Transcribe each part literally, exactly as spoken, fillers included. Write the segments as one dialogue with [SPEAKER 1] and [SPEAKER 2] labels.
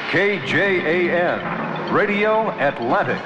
[SPEAKER 1] K J A N, Radio Atlantic.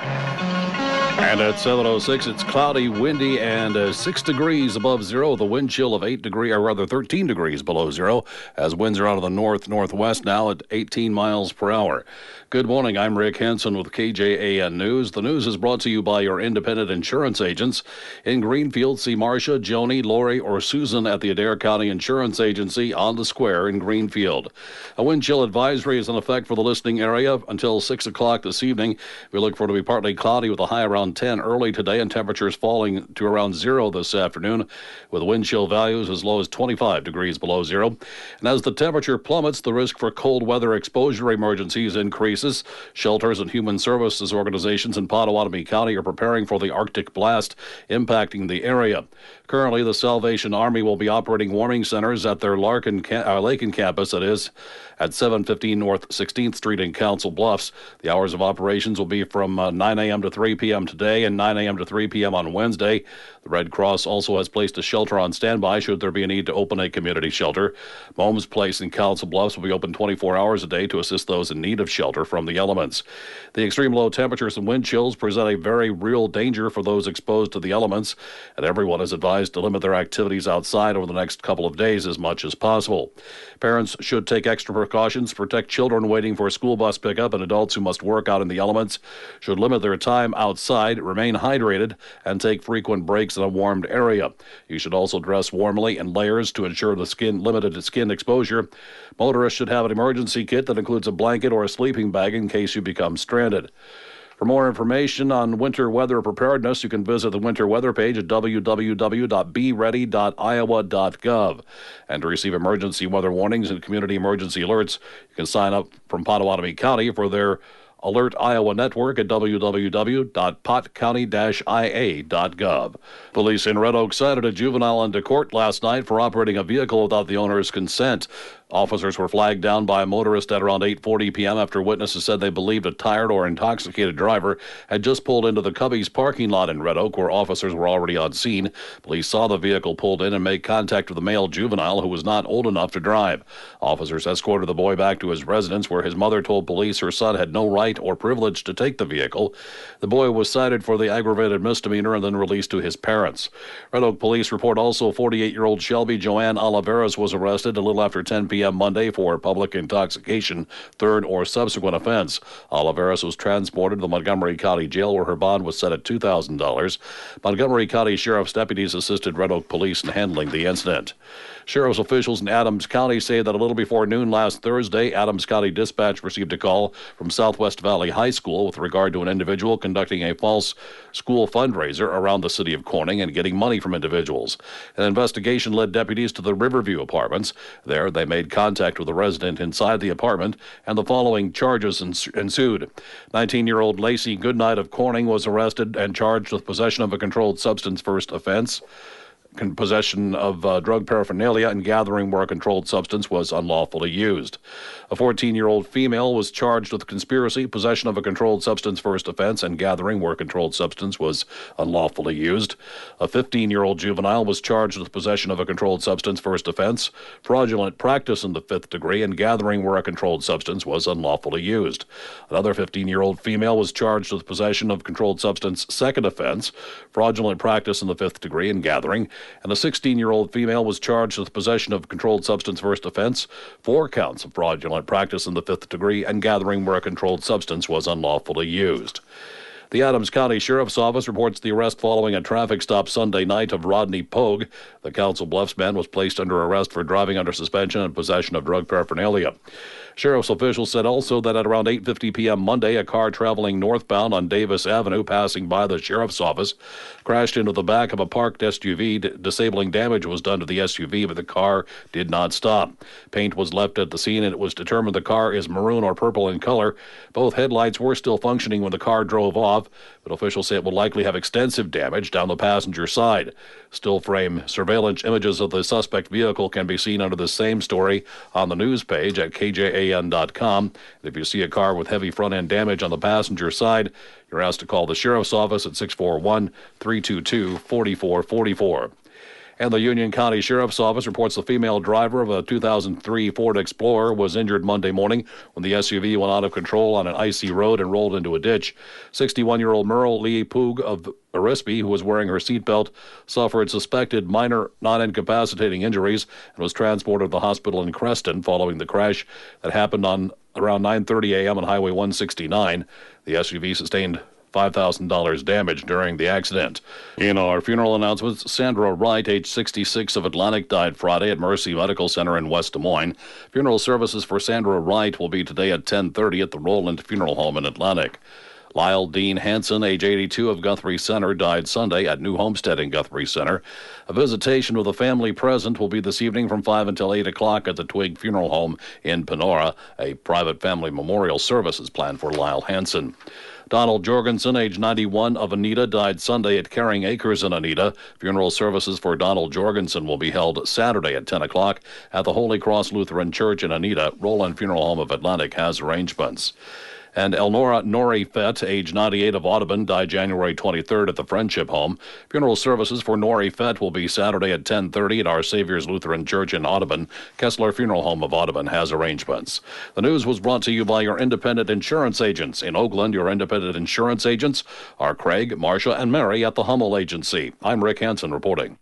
[SPEAKER 2] And at seven oh six, it's cloudy, windy, and uh, six degrees above zero. The wind chill of eight degrees, or rather thirteen degrees below zero, as winds are out of the north-northwest now at eighteen miles per hour. Good morning. I'm Rick Hansen with K J A N News. The news is brought to you by your independent insurance agents. In Greenfield, see Marcia, Joni, Lori, or Susan at the Adair County Insurance Agency on the square in Greenfield. A wind chill advisory is in effect for the listening area until six o'clock this evening. We look for it to be partly cloudy with a high around ten early today and temperatures falling to around zero this afternoon with wind chill values as low as twenty-five degrees below zero. And as the temperature plummets, the risk for cold weather exposure emergencies increases. Shelters and human services organizations in Potawatomi County are preparing for the Arctic blast impacting the area. Currently, the Salvation Army will be operating warming centers at their Larkin, uh, Lakin campus, that is, at seven fifteen North sixteenth Street in Council Bluffs. The hours of operations will be from uh, nine a.m. to three p.m. today and nine a.m. to three p.m. on Wednesday. The Red Cross also has placed a shelter on standby should there be a need to open a community shelter. Mohm's Place in Council Bluffs will be open twenty-four hours a day to assist those in need of shelter from the elements. The extreme low temperatures and wind chills present a very real danger for those exposed to the elements, and everyone is advised to limit their activities outside over the next couple of days as much as possible. Parents should take extra precautions to protect children waiting for a school bus pickup, and adults who must work out in the elements should limit their time outside, remain hydrated, and take frequent breaks in a warmed area. You should also dress warmly in layers to ensure the skin limited skin exposure. Motorists should have an emergency kit that includes a blanket or a sleeping bag in case you become stranded. For more information on winter weather preparedness, you can visit the winter weather page at w w w dot be ready dot iowa dot gov. And to receive emergency weather warnings and community emergency alerts, you can sign up from Potawatomi County for their Alert Iowa Network at w w w dot pot county dash i a dot gov. Police in Red Oak cited a juvenile into court last night for operating a vehicle without the owner's consent. Officers were flagged down by a motorist at around eight forty p.m. after witnesses said they believed a tired or intoxicated driver had just pulled into the Cubbies parking lot in Red Oak, where officers were already on scene. Police saw the vehicle pulled in and made contact with the male juvenile who was not old enough to drive. Officers escorted the boy back to his residence, where his mother told police her son had no right or privilege to take the vehicle. The boy was cited for the aggravated misdemeanor and then released to his parents. Red Oak police report also forty-eight-year-old Shelby Joanne Oliveras was arrested a little after ten p.m. Monday for public intoxication, third or subsequent offense. Oliveras was transported to the Montgomery County Jail, where her bond was set at two thousand dollars. Montgomery County Sheriff's deputies assisted Red Oak police in handling the incident. Sheriff's officials in Adams County say that a little before noon last Thursday, Adams County Dispatch received a call from Southwest Valley High School with regard to an individual conducting a false school fundraiser around the city of Corning and getting money from individuals. An investigation led deputies to the Riverview apartments. There, they made contact with a resident inside the apartment, and the following charges ensued. nineteen-year-old Lacey Goodnight of Corning was arrested and charged with possession of a controlled substance first offense, possession of uh, drug paraphernalia, and gathering where a controlled substance was unlawfully used. A fourteen-year-old female was charged with conspiracy, possession of a controlled substance first offense, and gathering where a controlled substance was unlawfully used. A fifteen-year-old juvenile was charged with possession of a controlled substance first offense, fraudulent practice in the fifth degree, and gathering where a controlled substance was unlawfully used. Another fifteen-year-old female was charged with possession of controlled substance second offense, fraudulent practice in the fifth degree, and gathering. And a sixteen-year-old female was charged with possession of controlled substance first offense, four counts of fraudulent practice in the fifth degree, and gathering where a controlled substance was unlawfully used. The Adams County Sheriff's Office reports the arrest following a traffic stop Sunday night of Rodney Pogue. The Council Bluffs man was placed under arrest for driving under suspension and possession of drug paraphernalia. Sheriff's officials said also that at around eight fifty p.m. Monday, a car traveling northbound on Davis Avenue passing by the sheriff's office crashed into the back of a parked S U V. D- disabling damage was done to the S U V, but the car did not stop. Paint was left at the scene, and it was determined the car is maroon or purple in color. Both headlights were still functioning when the car drove off, but officials say it will likely have extensive damage down the passenger side. Still frame surveillance images of the suspect vehicle can be seen under the same story on the news page at k j a n dot com. If you see a car with heavy front-end damage on the passenger side, you're asked to call the sheriff's office at six four one, three two two, four four four four. And the Union County Sheriff's Office reports the female driver of a two thousand three Ford Explorer was injured Monday morning when the S U V went out of control on an icy road and rolled into a ditch. sixty-one-year-old Merle Lee Poog of Arispe, who was wearing her seatbelt, suffered suspected minor non-incapacitating injuries and was transported to the hospital in Creston following the crash that happened on around nine thirty a.m. on Highway one sixty-nine. The S U V sustained five thousand dollars damage during the accident. In our funeral announcements, Sandra Wright, age sixty-six, of Atlantic, died Friday at Mercy Medical Center in West Des Moines. Funeral services for Sandra Wright will be today at ten thirty at the Roland Funeral Home in Atlantic. Lyle Dean Hanson, age eighty-two, of Guthrie Center, died Sunday at New Homestead in Guthrie Center. A visitation with the family present will be this evening from five until eight o'clock at the Twig Funeral Home in Panora. A private family memorial service is planned for Lyle Hanson. Donald Jorgensen, age ninety-one, of Anita, died Sunday at Caring Acres in Anita. Funeral services for Donald Jorgensen will be held Saturday at ten o'clock at the Holy Cross Lutheran Church in Anita. Roland Funeral Home of Atlantic has arrangements. And Elnora Nori Fett, age ninety-eight, of Audubon, died January twenty-third at the Friendship Home. Funeral services for Nori Fett will be Saturday at ten thirty at Our Savior's Lutheran Church in Audubon. Kessler Funeral Home of Audubon has arrangements. The news was brought to you by your independent insurance agents. In Oakland, your independent insurance agents are Craig, Marcia, and Mary at the Hummel Agency. I'm Rick Hansen reporting.